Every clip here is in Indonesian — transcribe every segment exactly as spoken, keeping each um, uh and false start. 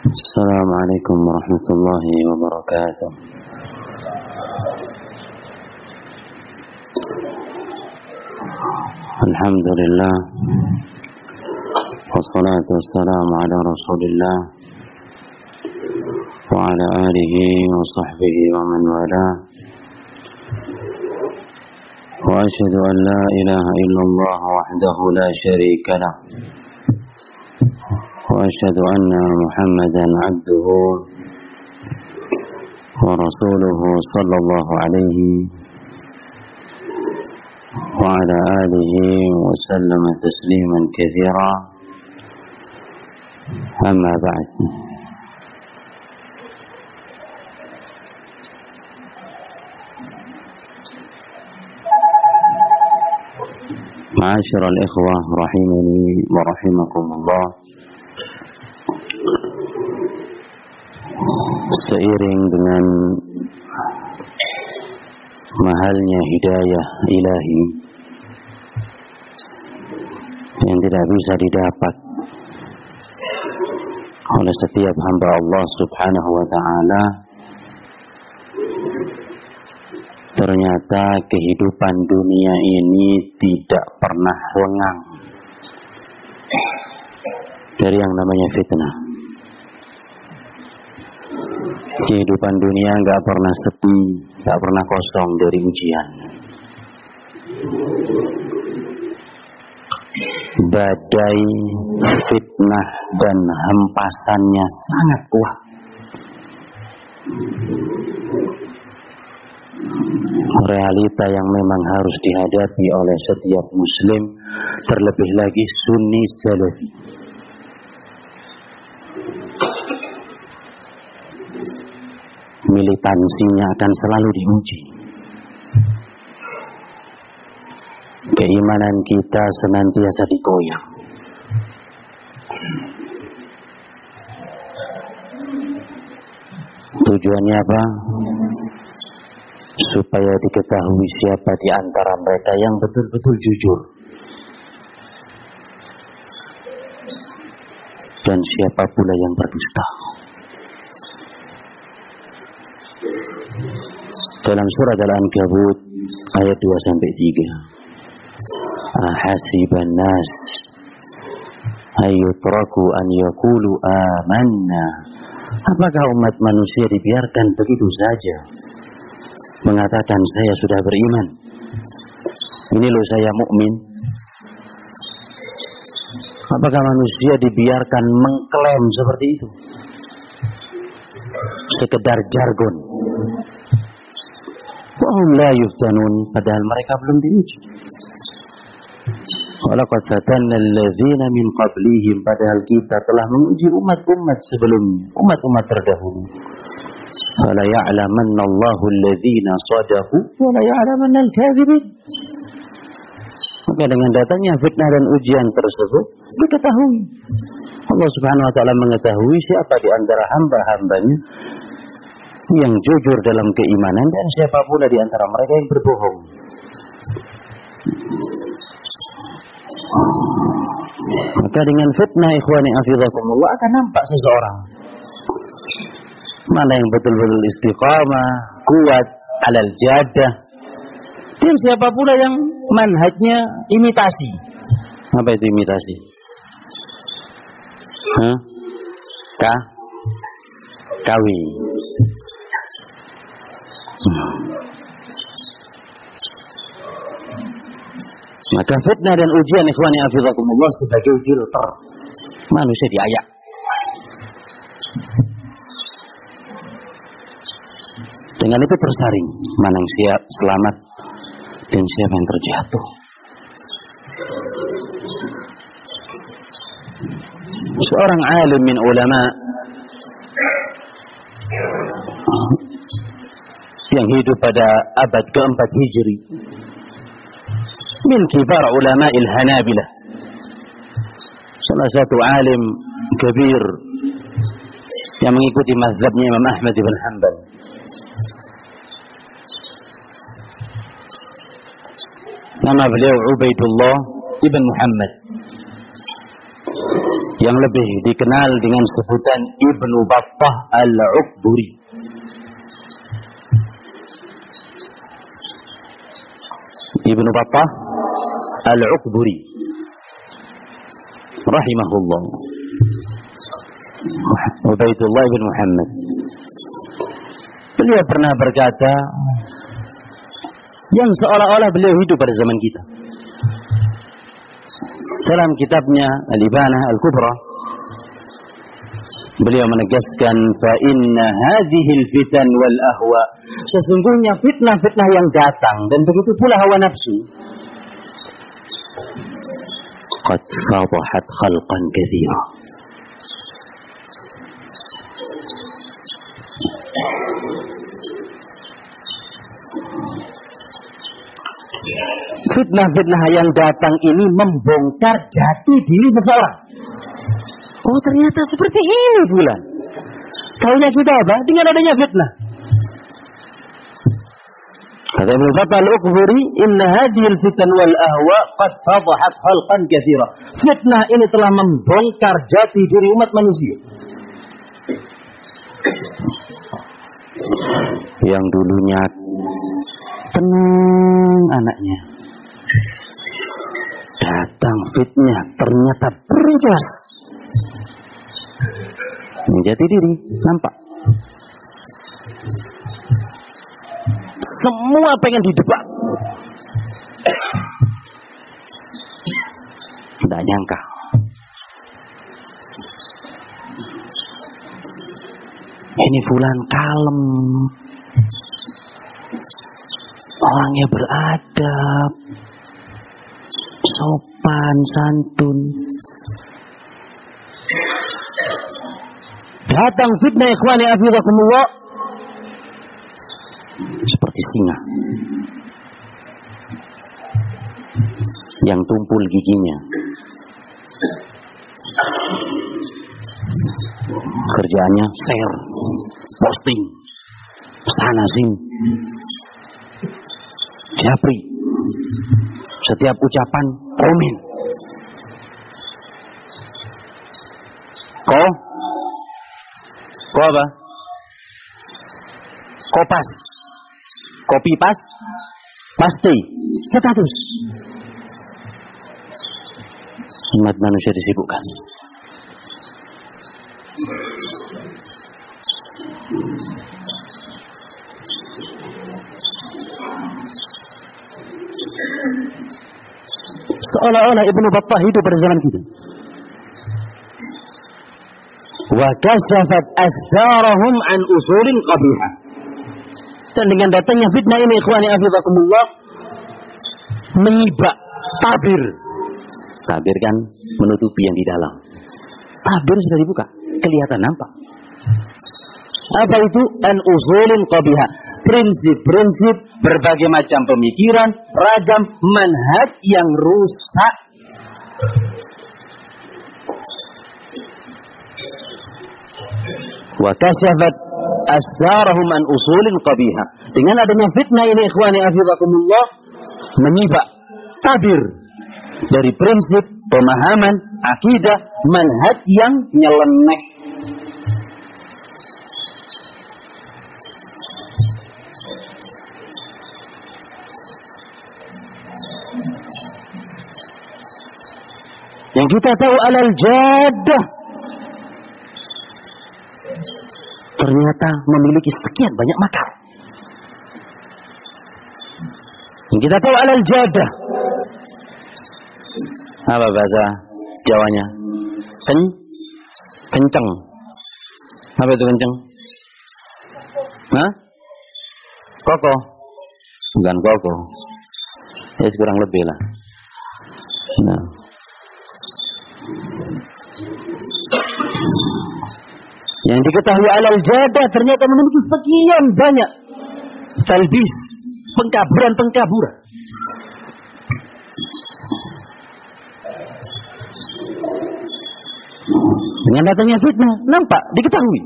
Assalamualaikum warahmatullahi wabarakatuh. Alhamdulillah, wassalatu wassalamu ala rasulillah wa ala alihi wa sahbihi wa man wala. Wa ashhadu an la ilaha illallah wahdahu la sharika lah. وأشهد أن محمدا عبده ورسوله صلى الله عليه وعلى آله وسلم تسليما كثيرا. أما بعد، معاشر الإخوة رحمني ورحمكم الله. Seiring dengan mahalnya hidayah ilahi yang tidak bisa didapat oleh setiap hamba Allah subhanahu wa ta'ala, ternyata kehidupan dunia ini tidak pernah lengang dari yang namanya fitnah. Kehidupan dunia nggak pernah sepi, nggak pernah kosong dari ujian. Badai fitnah dan hempasannya sangat kuat. Realita yang memang harus dihadapi oleh setiap muslim, terlebih lagi Sunni Salafi. Militansinya akan selalu diuji. Keimanan kita senantiasa digoyang. Tujuannya apa? Supaya diketahui siapa di antara mereka yang betul-betul jujur dan siapa pula yang berdusta. Dalam surat Al-Ankabut ayat dua sampai tiga. Ahasiban nas ayyutraku an yaqulu amanna. Apakah umat manusia dibiarkan begitu saja mengatakan saya sudah beriman? Ini loh saya mukmin. Apakah manusia dibiarkan mengklaim seperti itu? Sekedar jargon. Wahum la yuftanun, padahal mereka belum diuji. Walaqad fatanna alladzina min qablihim, padahal kita telah menguji umat-umat sebelumnya, umat-umat terdahulu. Fala ya'lamanna Allahu alladzina shadaqu wa la ya'lamanna al-kadzibin. Maka dengan datangnya fitnah dan ujian tersebut diketahui. Allah Subhanahu wa taala mengetahui siapa di antara hamba-hambanya yang jujur dalam keimanan dan siapa pula di antara mereka yang berbohong. Maka dengan fitnah, ikhwani hafizakumullah, akan nampak seseorang mana yang betul-betul istiqamah, kuat, alal jadah, dan siapa pula yang manhajnya imitasi. Apa itu imitasi? Hah? Kah? Kawi. Maka fitnah dan ujian, ikhwani hafizakumullah, sebagai filter manusia diayak. Dengan itu tersaring mana yang siap selamat dan siapa yang terjatuh. Seorang alim min ulama yang hidup pada abad keempat Hijri, min kibar ulama il-Hanabilah, salah satu alim kabir yang mengikuti mazhabnya Imam Ahmad bin Hanbal. Nama beliau Ubaidullah ibn Muhammad, yang lebih dikenal dengan sebutan Ibnu Battah Al-Uqburi. Ibnu Battah Al-Uqburi rahimahullah, Ubaidullah bin Muhammad. Beliau pernah berkata yang seolah-olah beliau hidup pada zaman kita. Dalam kitabnya Al-Ibanah Al-Kubra, beliau menegaskan, fa inna hadhil fitan wal ahwa, sesungguhnya fitnah-fitnah yang datang dan begitu pula hawa nafsu, qad fadahat khalqan katsira, fitnah-fitnah yang datang ini membongkar jati diri seseorang. Oh, ternyata seperti ini bulan. Taunya kita apa? Dengan adanya fitnah. Kata Ibnu Battah Al-Uqburi, inna hadhil fitan wal ahwa qad fadahat khalqan katsira. Fitnah ini telah membongkar jati diri umat manusia. Yang dulunya tenang anaknya, datang fitnah, ternyata berubah menjadi diri, nampak semua pengen didebat. Tidak nyangka ini fulan kalem, orangnya beradab, sopan santun. Datang fitnah ikhwani afidakumullah seperti singa yang tumpul giginya. Kerjaannya share, posting, sana sini, japri, setiap ucapan komen. Kok? Kok apa? Kopas, kopi pas, pasti, status. Umat manusia disibukkan. Seolah-olah Ibnu Battah hidup pada zaman kita. Wa kasafat asrarahum an usulin qabihah. Dan dengan datangnya fitnah ini ikhwani afidakumullah, menyibak tabir. Tabir kan menutupi yang di dalam. Tabir sudah dibuka, kelihatan nampak. Apa itu? An usulin qabihah. Prinsip-prinsip, berbagai macam pemikiran, ragam manhaj yang rusak. Wa kasyafat asrarahum an usulin qabihah. Dengan adanya fitnah ini ikhwani afidakumullah, menyibak tabir dari prinsip, pemahaman, akidah, manhaj yang nyeleneh. Yang kita tahu alal jaddah, ternyata memiliki sekian banyak makar. Yang kita tahu alal jaddah, apa bahasa Jawanya? Ken, kenceng. Apa itu kenceng? Hah? Kokoh? Bukan kokoh. Ya kurang lebih lah. Nah. Yang diketahui alal jadah ternyata memiliki sekian banyak talbis, pengkaburan-pengkaburan. Dengan datangnya fitnah, nampak, diketahui.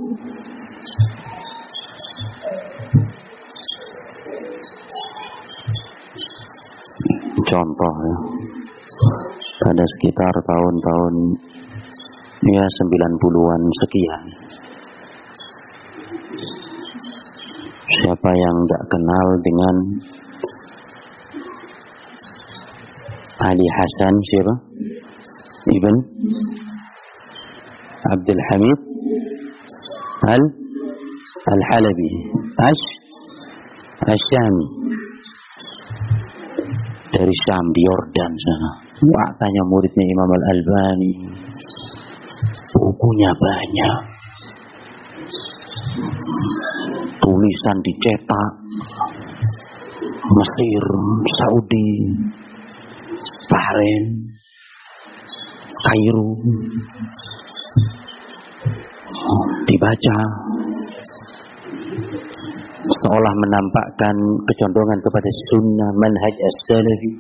Contoh ya, pada sekitar tahun-tahun Ya sembilan puluhan sekian. Siapa yang tidak kenal dengan Ali Hasan siapa? Ibn Abdul Hamid Al Al-Halabi Ash Asyami dari Syam di Yordan sana. Wah, tanya muridnya Imam Al-Albani. Bukunya banyak. Tulisan dicetak. Mesir, Saudi, Bahrain, Kairo. Dibaca. Seolah menampakkan kecondongan kepada sunnah manhaj as-salafi.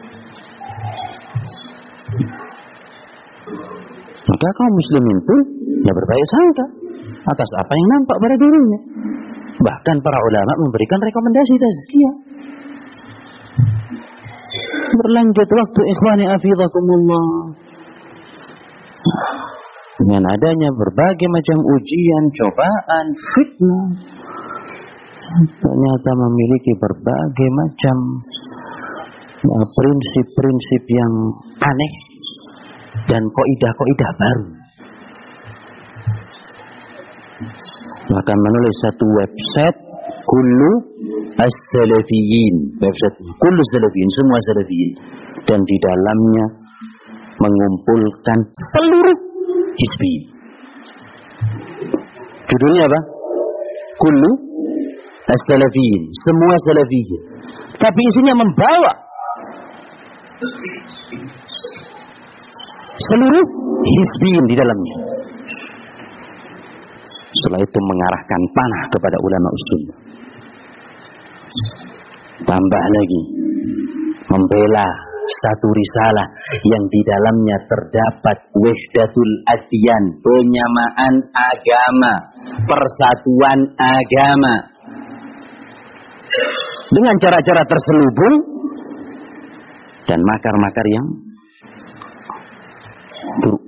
Maka kaum muslimin pun ya berbaik sangka atas apa yang nampak pada dirinya. Bahkan para ulama memberikan rekomendasi tazkiyah. Berlanjut waktu ikhwani afidakumullah. Dengan adanya berbagai macam ujian, cobaan, fitnah, ternyata memiliki berbagai macam prinsip-prinsip yang aneh dan kaidah-kaidah baru. Maka menulis satu website Kullu As-Salafiyin, website Kullu Salafiyin, semua Salafiyin, dan di dalamnya mengumpulkan seluruh hizbi. Judulnya apa? Kullu As-Salafiyin, semua Salafiyin. Tapi isinya membawa seluruh hizbiyin di dalamnya. Setelah itu mengarahkan panah kepada ulama usul. Tambah lagi membela satu risalah yang di dalamnya terdapat wahdatul adyan, penyamaan agama, persatuan agama, dengan cara-cara terselubung dan makar-makar yang buruk.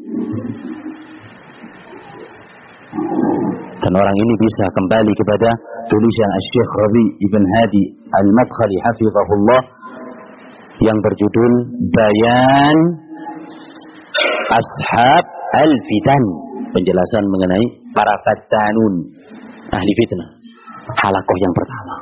Dan orang ini bisa kembali kepada tulisan Syekh Rabi Ibn Hadi Al-Madkhali hafizahullah yang berjudul Bayan Ashab Al-Fitan, penjelasan mengenai para fattanun, ahli fitnah, halakoh yang pertama.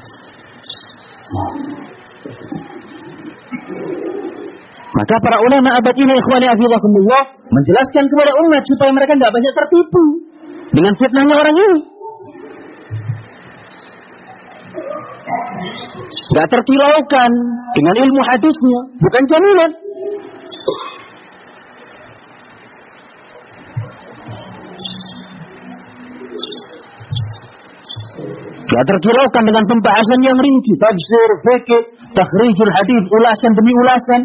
Maka para ulama abad ini ikhwani hafizakumullah menjelaskan kepada umat supaya mereka tidak banyak tertipu dengan fitnahnya orang ini. Tidak terkilaukan dengan ilmu hadisnya, bukan jaminan. Tidak terkilaukan dengan pembahasan yang rinci, tafsir, fikih, takhrijul hadis, ulasan demi ulasan.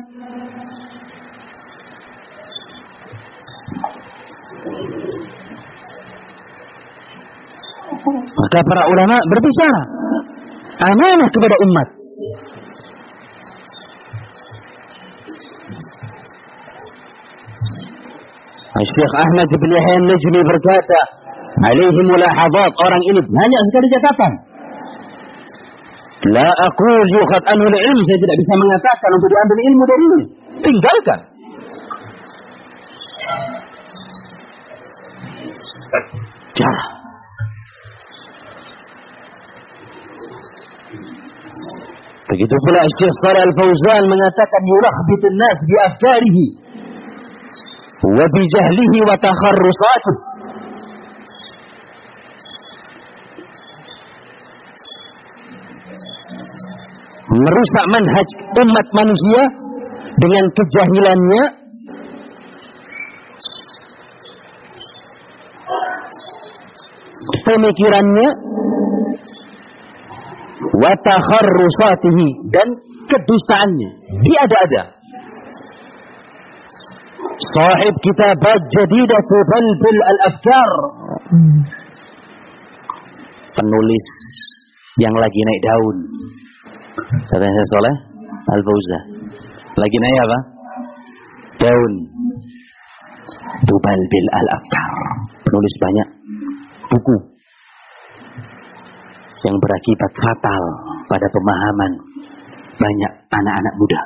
Maka para ulama berbicara amanah kepada umat. Syekh Ahmad bin Yahya An-Najmi berkata, "Alaihi mulahadhat, orang ini banyak sekali catatan. La aqul yukhad anhu al-ilm, saya tidak bisa mengatakan untuk diambil ilmu darinya. Tinggalkan." Cara. Begitu pula Syekh Shalih Al-Fauzan mengatakan yurakhbitun nas bi afkarihi wa bi jahlihi wa takharrusatihi. Merusak manhaj umat manusia dengan kejahilannya pemikirannya wa takharrusatihi dan kedustaannya. Dia ada-ada. Sahib kitabat jadidatu balbil al-afkar, penulis yang lagi naik daun. Katanya Syekh Shalih Al-Fauzan, lagi naik apa? Daun. tubalbil al-afkar, penulis banyak buku yang berakibat fatal pada pemahaman banyak anak-anak muda.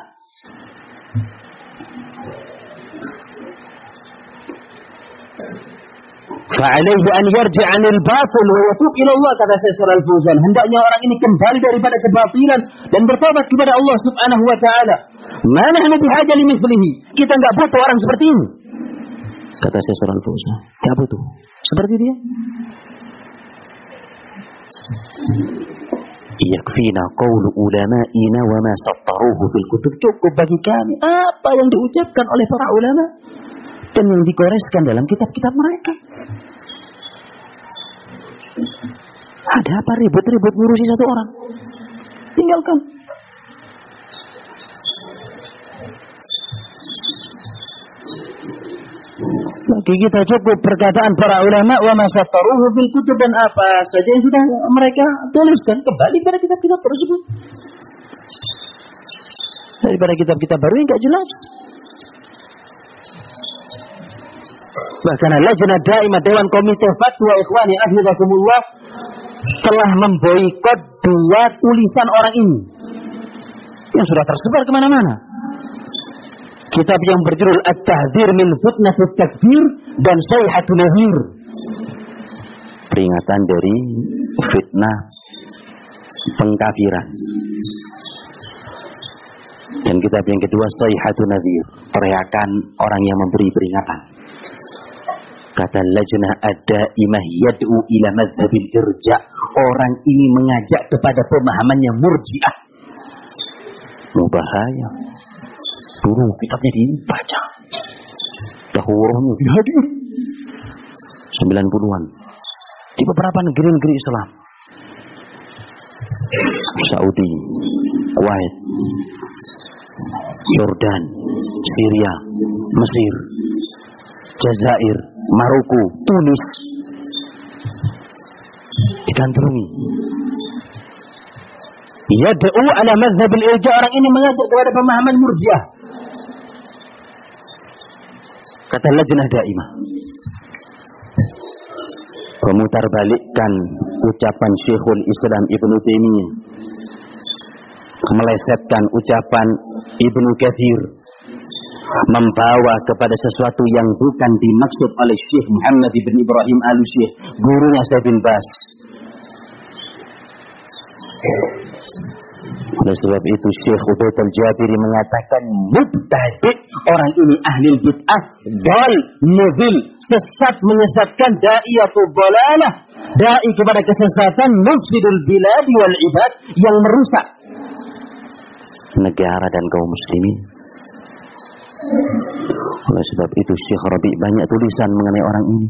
Fa'alaihi an yarji' 'anil batil wa yatub ila Allah, kata Syekh Shalal Fauzan. Hendaknya orang ini kembali daripada kebatilan dan bertobat kepada Allah Subhanahu wa taala. Ma nahnu bihaja limithlihi. Kita enggak butuh orang seperti ini. Kata Syekh Shalal Fauzan, enggak butuh seperti dia. Yakfina qaulu ulama'ina wa ma sattaruhu fil kutub. Cukup bagi kami apa yang diucapkan oleh para ulama dan yang dikoreskan dalam kitab-kitab mereka. Ada apa ribut-ribut ngurusi satu orang? Tinggalkan. Bagi kita cukup perkataan para ulama wa ma sattaruhu fil kutub, dan apa saja yang sudah mereka tuliskan kembali pada kitab-kitab tersebut. Daripada kitab-kitab baru yang enggak jelas. Bahkan Lajnah Daimah, Dewan Komite Fatwa Ikhwani Ahidakumullah, telah memboikot dua tulisan orang ini yang sudah tersebar kemana-mana. Kitab yang berjudul At-Tahdzir min Fitnatit Takfir dan Sayhatun Nadhir, peringatan dari fitnah pengkafiran. Dan kitab yang kedua Sayhatun Nadhir, teriakan orang yang memberi peringatan. Kata Lajnah Ad-Daimah yad'u ila mazhabil irja', orang ini mengajak kepada pemahamannya murji'ah. Bahaya. Dulu kitabnya dibaca, dahulunya dihadir sembilan puluhan di beberapa negeri-negeri Islam, Saudi, Kuwait, Yordan, Syria, Mesir, Jazair, Maroko, Tunis, digandrungi. Yad'u ala mazhabil irja', orang ini mengajak kepada pemahaman murji'ah. Kata Lajnah Daimah, memutarbalikkan ucapan Syekhul Islam Ibnu Taimiyah, melesetkan ucapan Ibnu Katsir, membawa kepada sesuatu yang bukan dimaksud oleh Syekh Muhammad bin Ibrahim Al-Syekh, gurunya Syekh bin Baz. Oleh sebab itu Syekh Ubaid Al-Jabiri mengatakan mubtadi', orang ini ahli bid'ah, dal, mudhil, sesat, menyesatkan, da'iyatul dhalalah, dai kepada kesesatan, mufsidul bilad wal ibad, yang merusak negara dan kaum muslimin. Oleh sebab itu Syekh Rabi' banyak tulisan mengenai orang ini.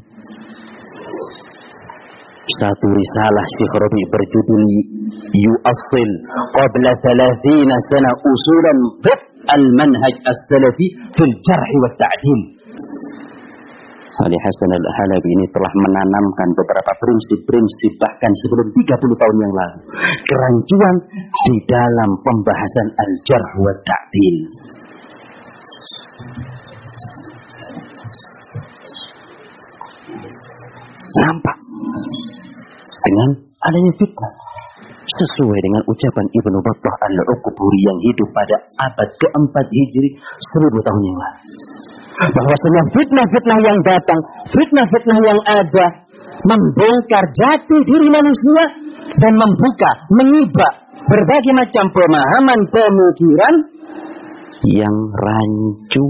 Satu risalah Syekh Rabi' berjudul Yu'assil qabla thalathina sana usulan fit al-manhaj as-salafi fil jarh wa ta'dil. Ali Hasan Al-Halabi ini telah menanamkan beberapa prinsip-prinsip bahkan sebelum tiga puluh tahun yang lalu, kerancuan di dalam pembahasan al-jarh wa ta'dil. Nampak dengan adanya fitnah, sesuai dengan ucapan Ibnu Battah Al-Uqburi yang hidup pada abad keempat Hijri, seribu tahun yang lalu, bahwasanya fitnah-fitnah yang datang, fitnah-fitnah yang ada, membongkar jati diri manusia dan membuka, mengibak berbagai macam pemahaman pemikiran yang rancu.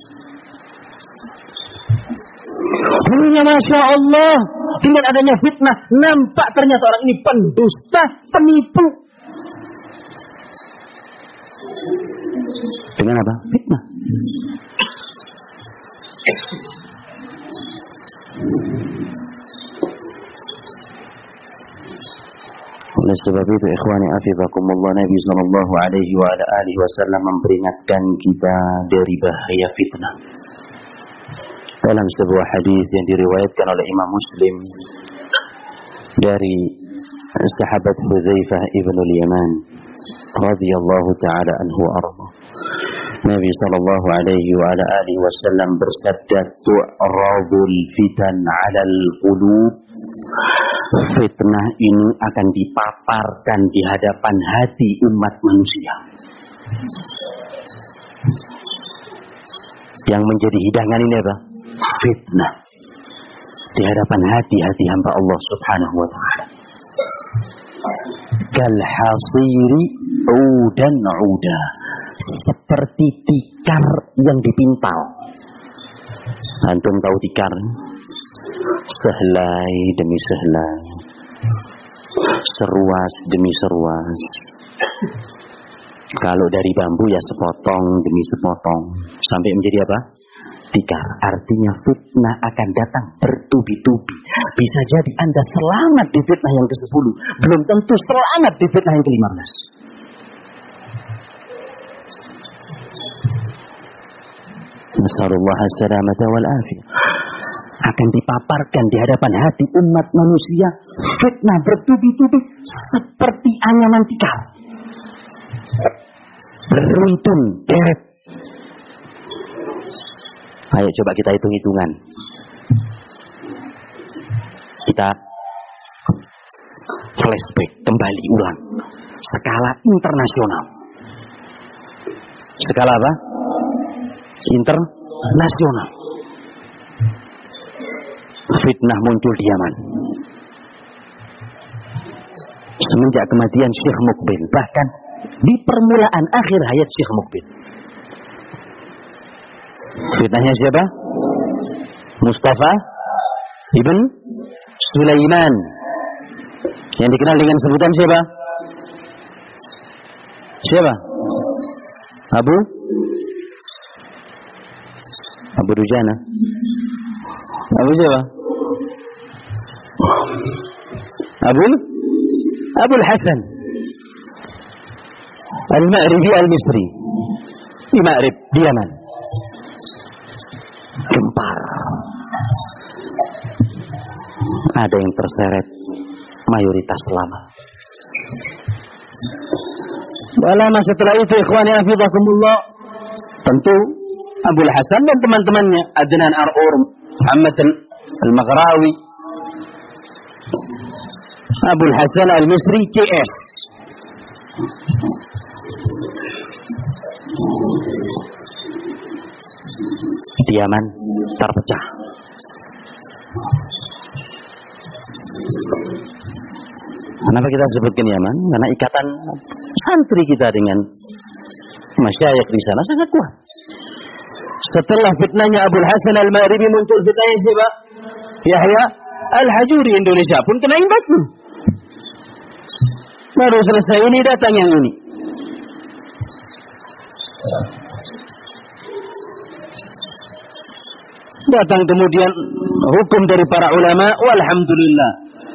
Dulunya Masya Allah, dengan adanya fitnah, nampak ternyata orang ini pendusta, penipu. Dengan apa? Fitnah. Oleh sebab itu, ikhwani afizakumullah, Nabi sallallahu alaihi wa ala alihi wasallam memperingatkan kita dari bahaya fitnah. Dalam sebuah hadis yang diriwayatkan oleh Imam Muslim dari sahabat Hudzaifah ibn al-Yaman radhiyallahu taala anhu arda, Nabi sallallahu alaihi wa ala alihi wasallam bersabda, tu'radul fitan 'alal qulub. Fitnah ini akan dipaparkan di hadapan hati umat manusia. Yang menjadi hidangan ini apa? Fitnah. Di hadapan hati-hati hamba Allah subhanahu wa ta'ala. Kal hasiri udan uda. Seperti tikar yang dipintal. Antum tahu tikar? Sehelai demi sehelai, seruas demi seruas. Kalau dari bambu ya sepotong demi sepotong, sampai menjadi apa? Tikar. Artinya fitnah akan datang bertubi-tubi. Bisa jadi Anda selamat di fitnah yang kesepuluh, belum tentu selamat di fitnah yang kelima belas. Nasallallahu as-salamata wal afiyah. Akan dipaparkan di hadapan hati umat manusia fitnah bertubi-tubi seperti anyaman tikar, beruntun deret. Ayo coba kita hitung-hitungan. Kita flashback kembali ulang. Skala internasional. Skala apa? Internasional. Fitnah muncul di Yaman semenjak kematian Syekh Muqbil, bahkan di permulaan akhir hayat Syekh Muqbil. Fitnahnya siapa? Mustafa ibn Sulaiman, yang dikenal dengan sebutan siapa? Siapa? Abu Abu Dujana. Abu siapa? Abu Abu Hasan Al-Ma'ribi Al-Misri di Ma'rib, di Yaman. Gempar. Ada yang terseret, mayoritas ulama. Lama setelah itu, ikhwani hafizakumullah, tentu Abu Hasan dan teman-temannya, Adnan Ar-Ur, Muhammad Al-Maghrawi, Abu Hasan Al-Misri, C S. Di Yaman terpecah. Kenapa kita sebutkan Yaman? Karena ikatan santri kita dengan masyayikh di sana sangat kuat. Setelah fitnahnya Abu Hasan Al-Ma'ribi, muncul fitnahnya siapa? Yahya Al-Hajuri. Indonesia pun kena imbasnya. Baru selesai ini datang yang ini. Datang kemudian hukum dari para ulama, walhamdulillah.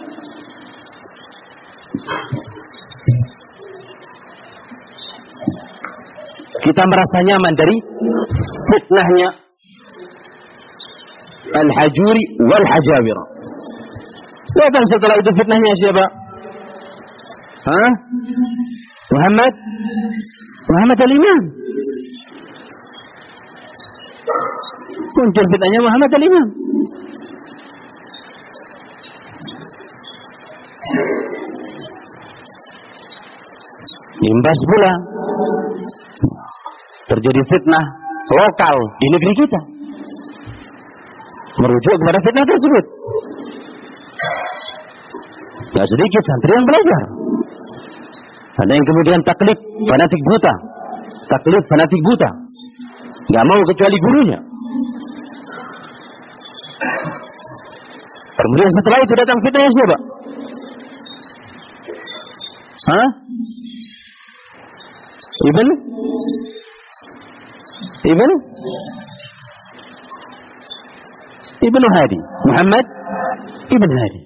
Kita merasa nyaman dari fitnahnya Al-Hajuri wal Hajawira. Datang setelah itu fitnahnya siapa? Hah? Muhammad Muhammad Al-Imam. Muncul fitnahnya Muhammad Al-Imam. Imbas pula terjadi fitnah lokal di negeri kita, merujuk kepada fitnah tersebut. Tidak sedikit santri yang belajar. Ada yang kemudian taklid fanatik buta, taklid fanatik buta, nggak mau kecuali gurunya. Kemudian setelah itu datang fitnahnya siapa? Hah? Ibn Ibn Ibn Hadi, Muhammad Ibn Hadi.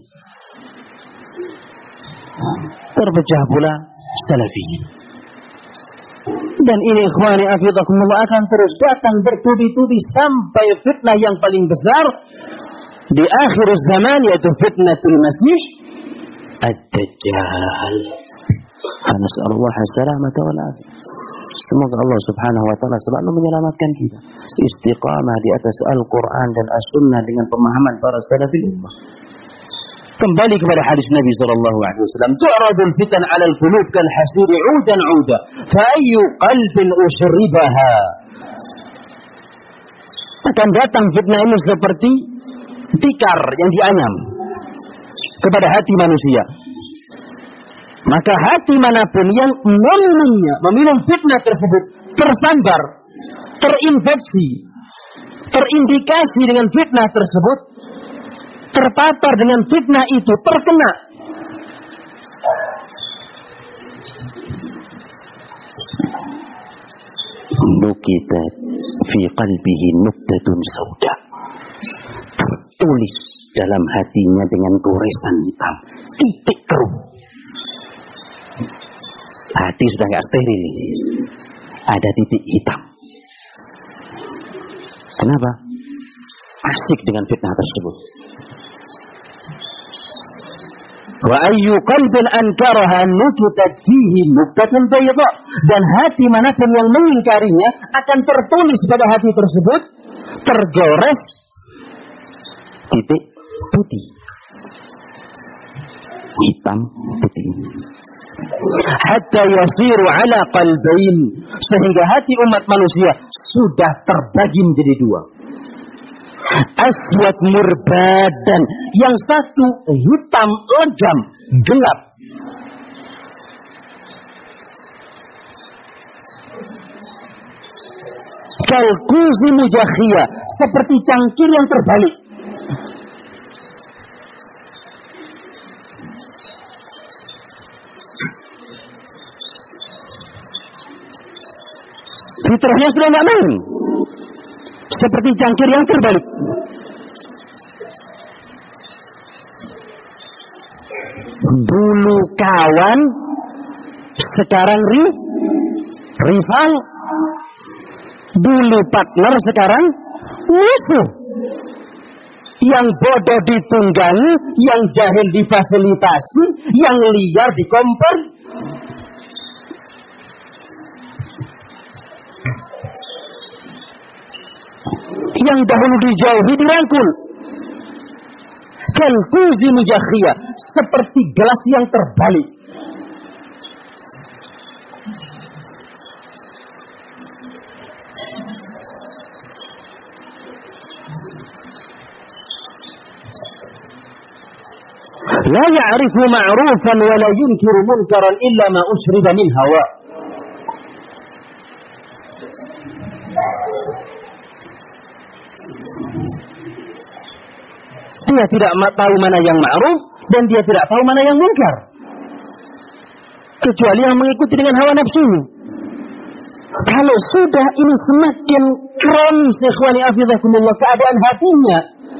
Terpecah pula Salafiyin. Dan ini ikhwani hafizakumullah akan terus datang bertubi-tubi sampai fitnah yang paling besar di akhir zaman, yaitu fitnatul Masih Ad-Dajjal. Nasallallahu alaihi wasallam. Semoga Allah Subhanahu wa taala selalu menyelamatkan kita. Istiqamah di atas Al-Qur'an dan As-Sunnah dengan pemahaman para salafil ummah. Kembali kepada hadis Nabi sallallahu alaihi wasallam, tu'radul fitan 'ala al-qulub kal hasiri 'udan 'uda, fa ayyu qalbin ushribaha. Akan datang fitnah ini seperti tikar yang dianyam kepada hati manusia. Maka hati manapun yang meminumnya, meminum fitnah tersebut, tersambar, terinfeksi, terindikasi dengan fitnah tersebut, terpapar dengan fitnah itu, terkena, nukitat fi qalbihi nuktatun sauda, tertulis dalam hatinya dengan goresan hitam, titik keruh. Hati sudah nggak steril, ada titik hitam. Kenapa? Asik dengan fitnah tersebut. Wa ayyu qalbin ankaraha nukitat fihi nuktatun bayda, dan hati manapun yang mengingkarinya akan tertulis pada hati tersebut, tergores titik putih, hitam putih. Hatta yasiru ala qalbain, sehingga hati umat manusia sudah terbagi menjadi dua. Aswad murbadan, yang satu hitam legam gelap, kalkuzi mujakhiyah, seperti cangkir yang terbalik. Fitrahnya sudah tidak main, seperti cangkir yang terbalik. Dulu kawan, sekarang ri, rival. Dulu partner, sekarang musuh. Yang bodoh ditunggangi, yang jahil difasilitasi, yang liar dikompor. Yang dahulu dijauhi dirangkul. Kalkuzi mujakhiyah, seperti gelas yang terbalik. La ya'rifu ma'rufan wa la yunkiru munkaran illa ma usriba min hawa. Dia tidak tahu mana yang ma'ruf dan dia tidak tahu mana yang munkar, kecuali yang mengikuti dengan hawa nafsunya. Kalau sudah ini semakin kram, ikhwani afizakumullah, keadaan hatinya,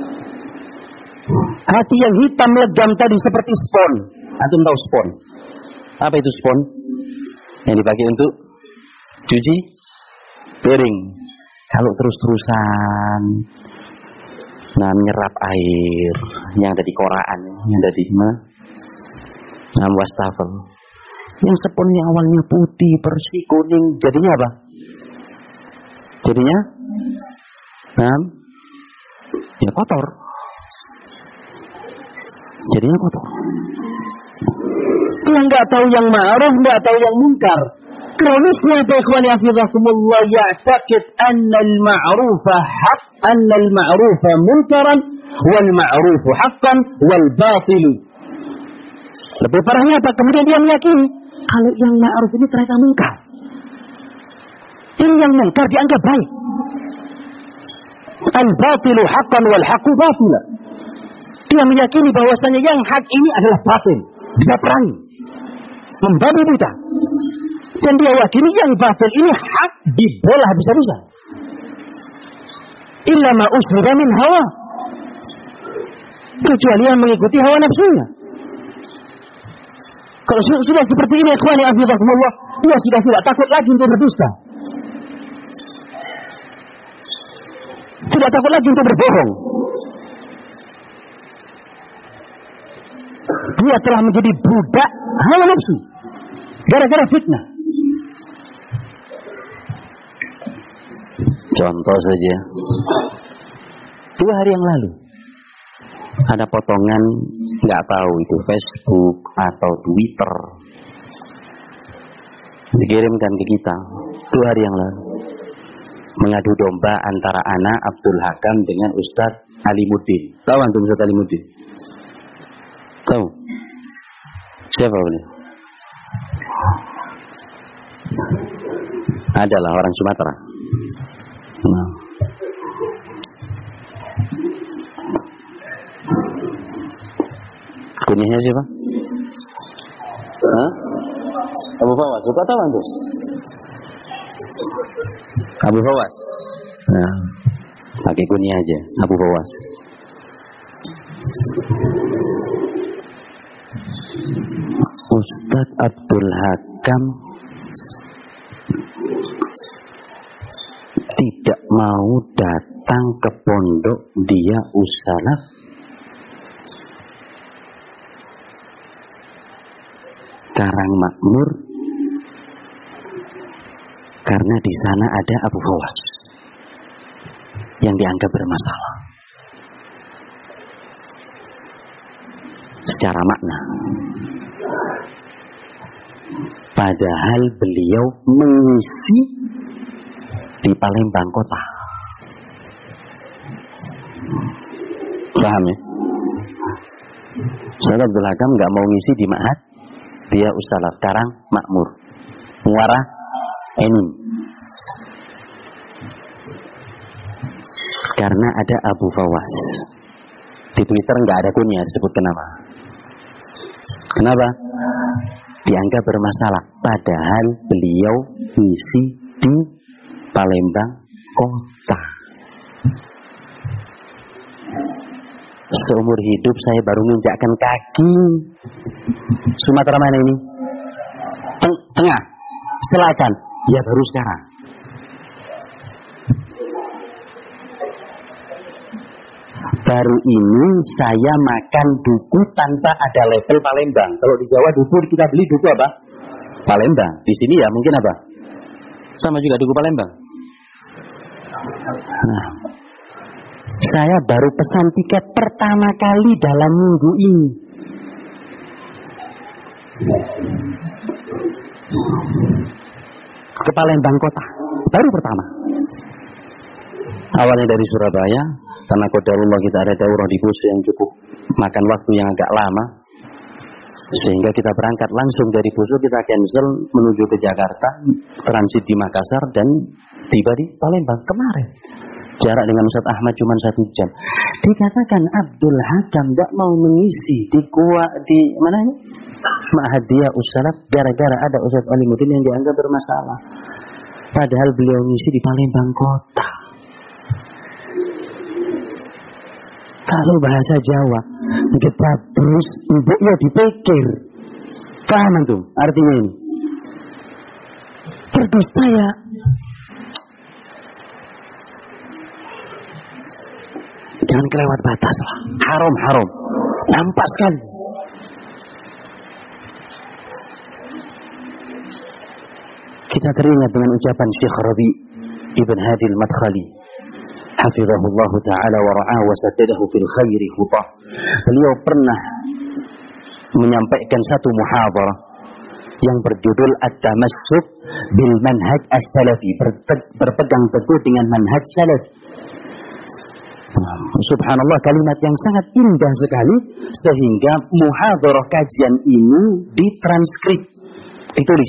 hati yang hitam legam tadi seperti spon. Antum tahu spon? Apa itu spon? Yang dipakai untuk cuci piring. Kalau terus-terusan nah menyerap air yang ada di koraan, yang ada di mana? Nah, wastafel. Yang seponnya awalnya putih, bersih, kuning, jadinya apa? Jadinya nah, ya kotor. Jadinya kotor. Dia nggak tahu yang ma'ruf, nggak tahu yang munkar. Kronisnya ikhwani hafizakumullah, ya'taqid anna al-ma'rufa haqq, anna al-ma'rufa munkaran, wal ma'rufu haqqan, wal batilu. Lebih parahnya apa? Kemudian dia meyakini kalau yang ma'ruf ini ternyata munkar. Ini yang munkar dianggap baik. Al-batilu haqqan wal haqqu batila. Dia meyakini bahwasanya yang hak ini adalah batil, dia perangi, membabi buta. Dan dia yakini yang batil ini hak, dibelah bisa-bisa. Illa ma usriba min hawa, kecuali yang mengikuti hawa nafsunya. Kalau sudah seperti ini, ikhwani afizakumullah, dia sudah tidak takut lagi untuk berdusta, tidak takut lagi untuk berbohong. Dia telah menjadi budak hawa nafsu gara-gara fitnah. Contoh saja, dua hari yang lalu ada potongan, nggak tahu itu Facebook atau Twitter, dikirimkan ke kita dua hari yang lalu, mengadu domba antara anak Abdul Hakam dengan Ustadz Alimuddin. Tahu antum Ustadz Alimuddin? Tahu? Siapa beliau? Adalah orang Sumatera. Nah. Kunyahnya siapa? Hah? Abu Fawas. Suka tahu antum? Abu Fawas. Nah, pakai kunyah aja, Abu Fawas. Ustadz Abdul Hakam tidak mau datang ke pondok dia Ussalaf Karangmakmur karena di sana ada Abu Fawas yang dianggap bermasalah secara makna. Padahal beliau mengisi di Palembang kota. Paham ya? Ustaz Abdul Hakam nggak mau ngisi di Ma'had dia Ussalaf Karangmakmur, Muara Enim, karena ada Abu Fawas. Di Twitter nggak ada kunyah disebut kenapa? Kenapa? Dianggap bermasalah. Padahal beliau ngisi di Palembang kota. Seumur hidup saya baru menginjakkan kaki. Sumatera mana ini? Teng tengah, selatan. Ya baru sekarang. Baru ini saya makan duku tanpa ada label Palembang. Kalau di Jawa duku kita beli duku apa? Palembang. Di sini ya mungkin apa? Sama juga duku Palembang. Nah, saya baru pesan tiket pertama kali dalam minggu ini. Ke Palembang kota. Baru pertama. Awalnya dari Surabaya, karena qadarullah kita ada daurah di Poso yang cukup makan waktu yang agak lama, sehingga kita berangkat langsung dari Poso, kita cancel menuju ke Jakarta, transit di Makassar dan tiba di Palembang kemarin. Jarak dengan Ustaz Ahmad cuma satu jam. Dikatakan Abdul Hakam tidak mau mengisi di kuah di mana ini? Ma'hadiyah Ussalaf gara-gara ada Ustaz Alimuddin yang dianggap bermasalah. Padahal beliau ngisi di Palembang kota. Kalau bahasa Jawa, kita terus ibunya dipikir. Paham tuh artinya ini? Berdusta ya. Jangan kelewat batas lah. Haram, haram. Nampak sekali. Kita teringat dengan ucapan Syekh Rabi Ibn Hadi Al-Madkhali hafizahullah ta'ala wa ra'ah wa saddadahu fil khairi khutah. Beliau pernah menyampaikan satu muhadarah yang berjudul At-Tamassuk bil Manhaj As-Salafi, berpegang teguh dengan manhaj salaf. Subhanallah, kalimat yang sangat indah sekali sehingga muhadarah kajian ini ditranskrip, ditulis.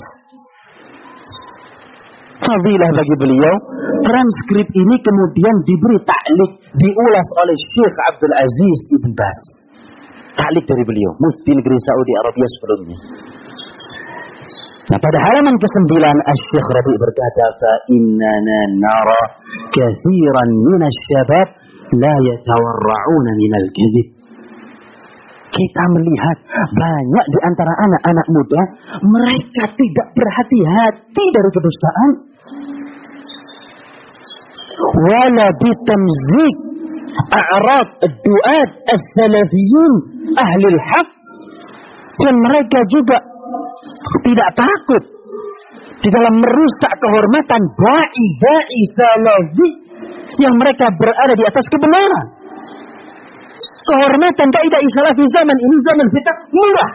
Fadilah bagi beliau, transkrip ini kemudian diberi ta'liq, diulas oleh Syekh Abdul Aziz Ibn Baz. Ta'liq dari beliau, mufti negeri Saudi Arabia sebelumnya. Nah, pada halaman kesembilan Asy-Syaikh Rabi berkata, "Fa innana nara katsiran minasy-syabab la yatawarra'una minal kadzib." Kita melihat banyak di antara anak-anak muda, mereka tidak berhati-hati dari kedustaan. Wala bitamzik a'rad ad-du'at as-salafiyin ahli al-haq. Dan mereka juga tidak takut di dalam merusak kehormatan da'i-da'i salafi yang mereka berada di atas kebenaran. Kehormatan dai-dai salafi zaman ini zaman fitnah murah.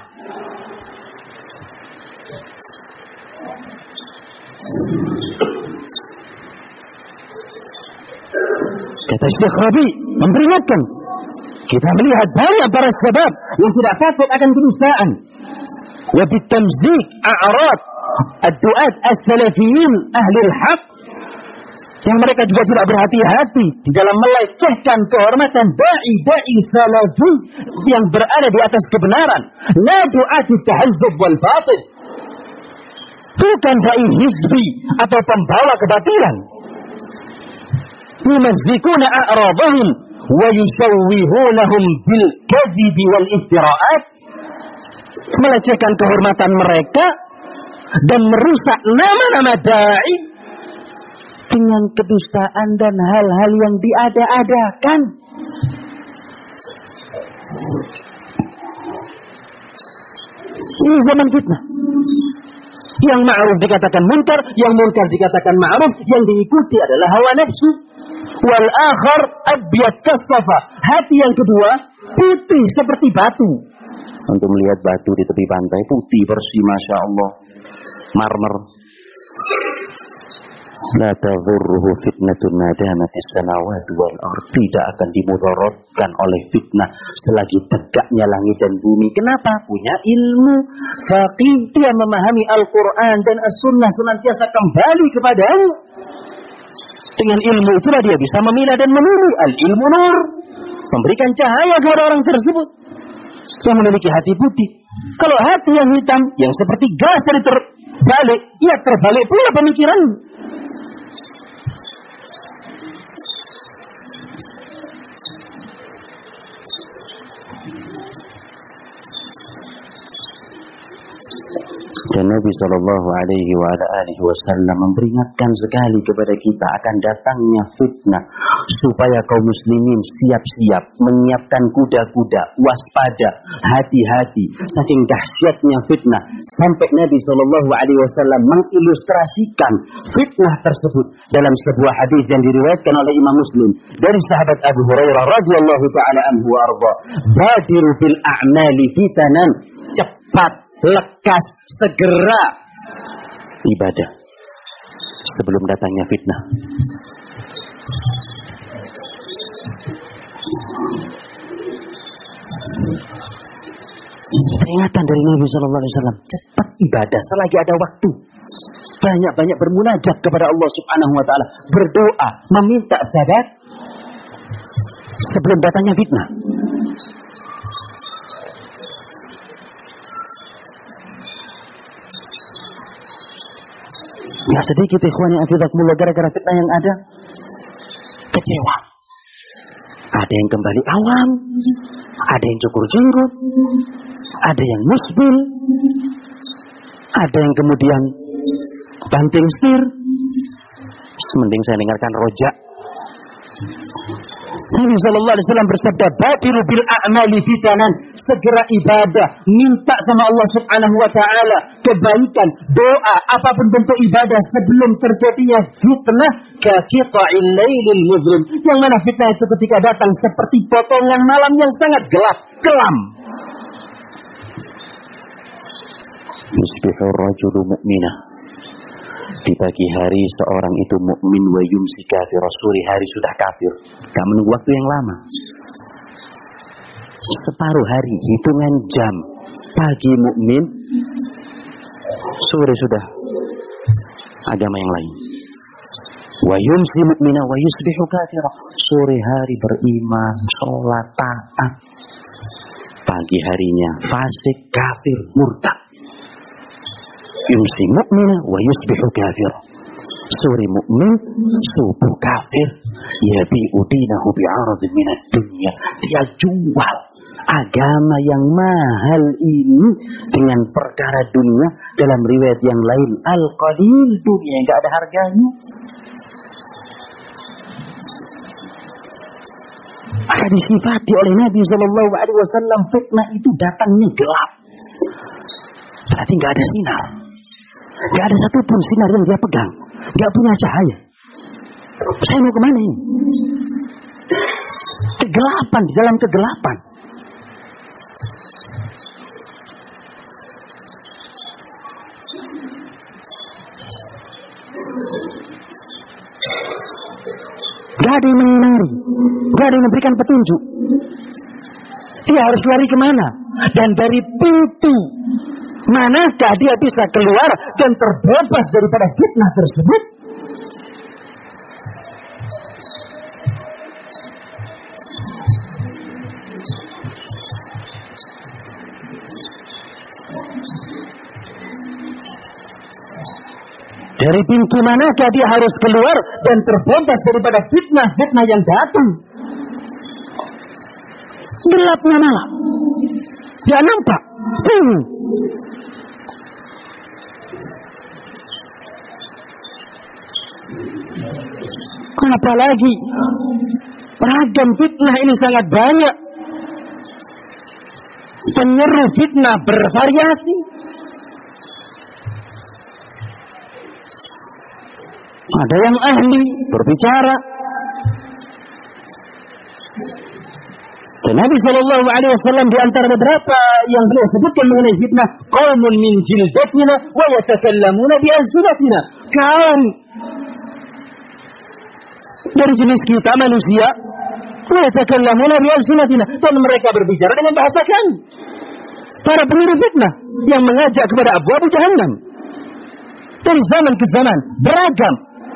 Kata Syekh Rabi memperingatkan, kita melihat banyak para sebab yang tidak takut akan kedustaan. Wa bitamzik a'rad ad-du'at as-salafiyyin ahli al-haq, yang mereka juga tidak berhati-hati di dalam melecehkan kehormatan dai-dai salafi yang berada di atas kebenaran. La du'ati tahazzub wal batil, bukan dai hizbi atau pembawa kebatilan. Yumazzikuna a'radahum wa yusawwihunahum bil kadhibi wal iftira'at, melecehkan kehormatan mereka dan merusak nama-nama dai dengan kedustaan dan hal-hal yang diada-adakan. Ini zaman fitnah. Yang ma'ruf dikatakan munkar, yang munkar dikatakan ma'ruf, yang diikuti adalah hawa nafsu. Wal akhar abyad kasafa, hati yang kedua putih seperti batu. Untuk melihat batu di tepi pantai putih bersih, masya Allah, marmer. La tadhurruhu fitnatun madamatis samawati wal ardh, tidak akan dimudaratkan oleh fitnah selagi tegaknya langit dan bumi. Kenapa? Punya ilmu, faqih, dia memahami Al-Quran dan As-Sunnah, senantiasa kembali kepadanya. Dengan ilmu itulah dia bisa memilah dan memilih. Al-ilmu nur, memberikan cahaya kepada orang tersebut yang memiliki hati putih. Kalau hati yang hitam, yang seperti gas dari terbalik, ya terbalik pula pemikiran. Dan Nabi Shallallahu Alaihi Wasallam memperingatkan sekali kepada kita akan datangnya fitnah, supaya kaum muslimin siap-siap, menyiapkan kuda-kuda, waspada, hati-hati. Saking dahsyatnya fitnah, sampai Nabi Shallallahu Alaihi Wasallam mengilustrasikan fitnah tersebut dalam sebuah hadis yang diriwayatkan oleh Imam Muslim dari sahabat Abu Hurairah radhiyallahu taala anhu arda. Badiru fil a'mali fitanan, cepat, lekas, segera ibadah sebelum datangnya fitnah. Peringatan dari Nabi Sallallahu Alaihi Wasallam, cepat ibadah selagi ada waktu. Banyak-banyak bermunajat kepada Allah Subhanahu Wa Taala, berdoa, meminta sabat sebelum datangnya fitnah. Ya sedikit ikhwan yang afidakumullah, gara-gara fitnah yang ada kecewa. Ada yang kembali awam, ada yang cukur jenggot, ada yang musbil, ada yang kemudian banting setir. Mending saya dengarkan rojak. Nabi Sallallahu Alaihi Wasallam bersabda, badiru bil a'mali fitanan, segera ibadah, minta sama Allah Subhanahu Wa Taala kebaikan, doa, apapun bentuk ibadah sebelum terjadinya fitnah. Kaqita'il lailil muzlim, yang mana fitnah itu ketika datang seperti potongan malam yang sangat gelap, kelam. Yusbihur rajulu mu'minah, di pagi hari seorang itu mukmin, wa yumsi kafir, sore hari sudah kafir. Gak menunggu waktu yang lama, separuh hari, hitungan jam. Pagi mukmin, sore sudah agama yang lain. Wa yumsi mu'minah wa yusbihu kafir, sore hari beriman, sholat, taat. Pagi harinya fasik, kafir, murtad. Yumsi mu'minah wa yusbihu kafir, sore mukmin, subuh kafir. Yabi'u dinahu bi'aradin minad dunya, dia jual agama yang mahal ini dengan perkara dunia. Dalam riwayat yang lain, al-qalil, dunia yang gak ada harganya. Maka disifati oleh Nabi Sallallahu Alaihi Wasallam, fitnah itu datangnya gelap, berarti gak ada sinar. Gak ada satupun sinar yang dia pegang, gak punya cahaya. Saya mau kemana ini? Kegelapan, di dalam kegelapan. Gak ada yang menyinari, gak ada yang memberikan petunjuk. Dia harus lari kemana? Dan dari pintu manakah dia bisa keluar dan terbebas daripada fitnah tersebut? Dari pintu manakah dia harus keluar dan terbebas daripada fitnah-fitnah yang datang? Gelapnya malam. Dia nampak. Hmm. Apalagi ragam fitnah ini sangat banyak. Penyeru fitnah bervariasi. Ada yang ahli berbicara. Dan Nabi Shallallahu Alaihi Wasallam di antara beberapa yang beliau sebutkan mengenai fitnah, qaumun min jildatina wa yatakallamuna bi alsinatina. Kaum dari jenis kita manusia, wa yatakallamuna bi alsinatina, dan mereka berbicara dengan bahasa kami. Para penyeru fitnah yang mengajak kepada abwaab jahannam. Dari zaman ke zaman beragam,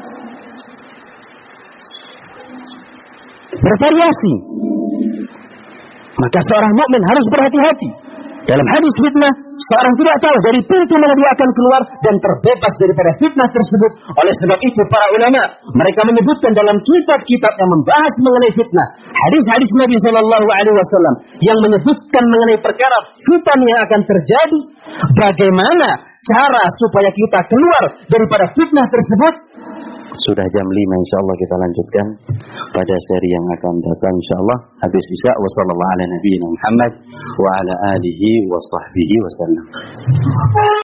bervariasi. Maka seorang mukmin harus berhati-hati. Dalam hadis fitnah, seorang tidak tahu dari pintu mana dia akan keluar dan terbebas daripada fitnah tersebut. Oleh sebab itu para ulama, mereka menyebutkan dalam kitab-kitab yang membahas mengenai fitnah, hadis-hadis Nabi Shallallahu Alaihi Wasallam yang menyebutkan mengenai perkara fitnah yang akan terjadi, bagaimana cara supaya kita keluar daripada fitnah tersebut. Sudah jam lima, insyaallah kita lanjutkan pada seri yang akan datang insyaallah habis isya. Wassallallahu ala nabiyina Muhammad wa ala alihi wa sahbihi wasallam.